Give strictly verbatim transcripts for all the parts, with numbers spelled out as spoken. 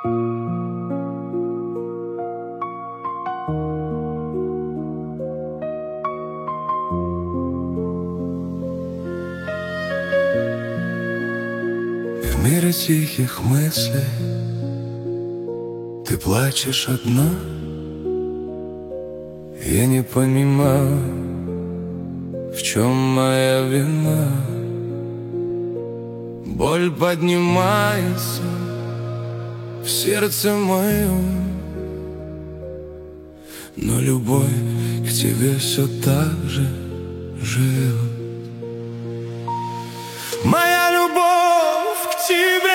В мире тихих мыслей ты плачешь одна. Я не понимаю, в чем моя вина. Боль поднимается в сердце моем, но любовь к тебе все так же живет. Моя любовь к тебе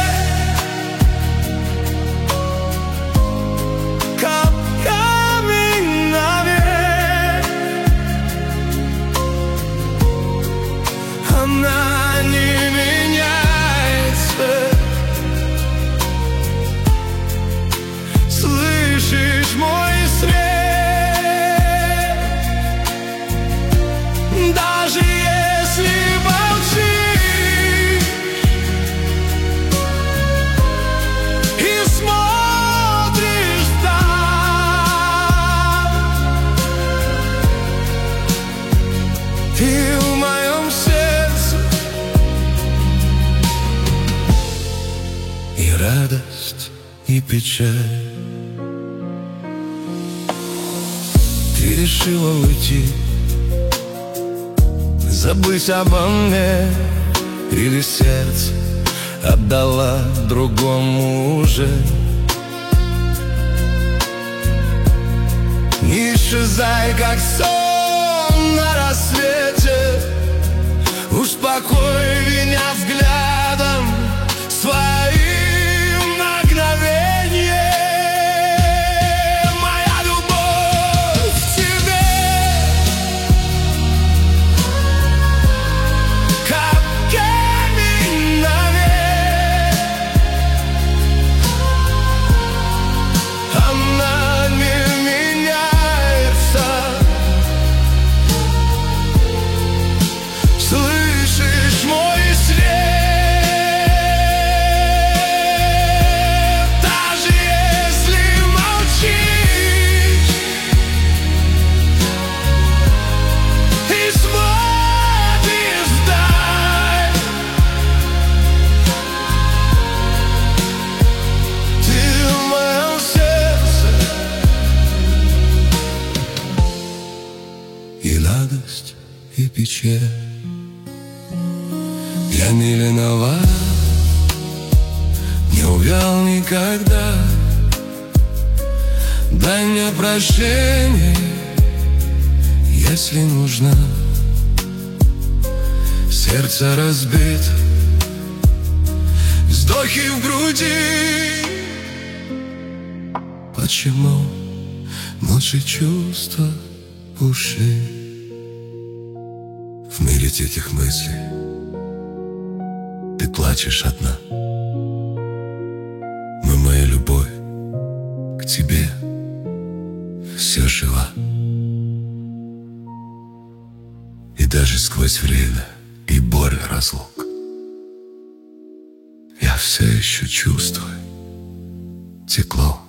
как камень навек, она не меняется. Слышишь мой свет? Даже если молчишь и смотришь вдаль, ты в моем сердце, и радость, и печаль. Ты решила уйти, забыть обо мне, или сердце отдала другому уже. Не исчезай, как сон на рассвете, успокой меня взглядом своим на мгновенье. Моя любовь к тебе как камень навек, она не меняется. Слышишь мой свет? Даже если молчишь и смотришь вдаль, ты в моем сердце, и радость, и печаль. Я не виноват, не увял никогда. Дай мне прощение, если нужна. Сердце разбито, вздохи в груди. Почему наши чувства ушли? В мире этих мыслей ты плачешь одна, но моя любовь к тебе все жива. И даже сквозь время и боль разлук я все еще чувствую тепло